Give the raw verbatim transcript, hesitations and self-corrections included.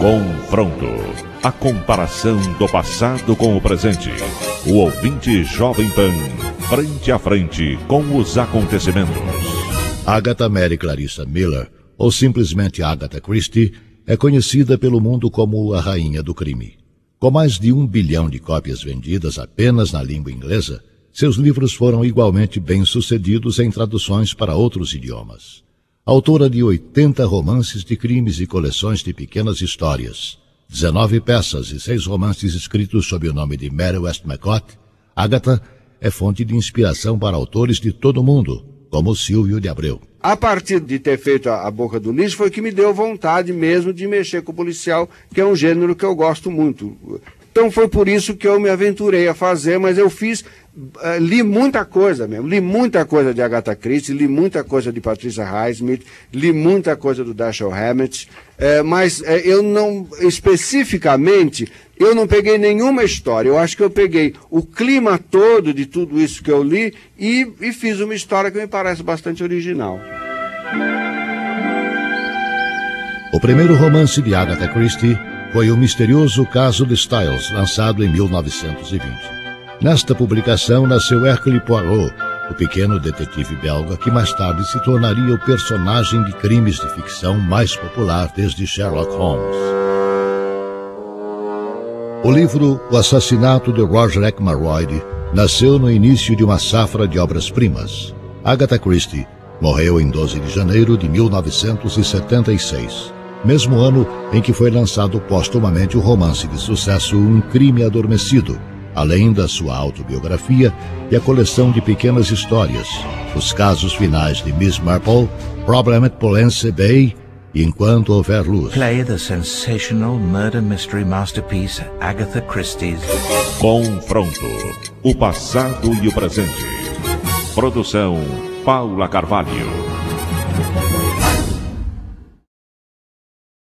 Confronto. A comparação do passado com o presente. O ouvinte Jovem Pan, frente a frente com os acontecimentos. Agatha Mary Clarissa Miller, ou simplesmente Agatha Christie, é conhecida pelo mundo como a rainha do crime. Com mais de um bilhão de cópias vendidas apenas na língua inglesa, seus livros foram igualmente bem-sucedidos em traduções para outros idiomas. Autora de oitenta romances de crimes e coleções de pequenas histórias, dezenove peças e seis romances escritos sob o nome de Mary Westmacott, Agatha é fonte de inspiração para autores de todo o mundo, como Silvio de Abreu. A partir de ter feito a, a Boca do Lixo foi que me deu vontade mesmo de mexer com o policial, que é um gênero que eu gosto muito. Então foi por isso que eu me aventurei a fazer, mas eu fiz, uh, li muita coisa mesmo, li muita coisa de Agatha Christie, li muita coisa de Patricia Highsmith, li muita coisa do Dashiell Hammett, uh, mas uh, eu não, especificamente, eu não peguei nenhuma história. Eu acho que eu peguei o clima todo de tudo isso que eu li e, e fiz uma história que me parece bastante original. O primeiro romance de Agatha Christie foi O Misterioso Caso de Styles, lançado em mil novecentos e vinte. Nesta publicação nasceu Hercule Poirot, o pequeno detetive belga que mais tarde se tornaria o personagem de crimes de ficção mais popular desde Sherlock Holmes. O livro O Assassinato de Roger Ackroyd nasceu no início de uma safra de obras-primas. Agatha Christie morreu em doze de janeiro de mil novecentos e setenta e seis, mesmo ano em que foi lançado póstumamente o romance de sucesso Um Crime Adormecido, além da sua autobiografia e a coleção de pequenas histórias, Os Casos Finais de Miss Marple, Problem at Pollense Bay e Enquanto Houver Luz. Play the sensational murder mystery masterpiece Agatha Christie's Confronto. O passado e o presente. Produção Paula Carvalho.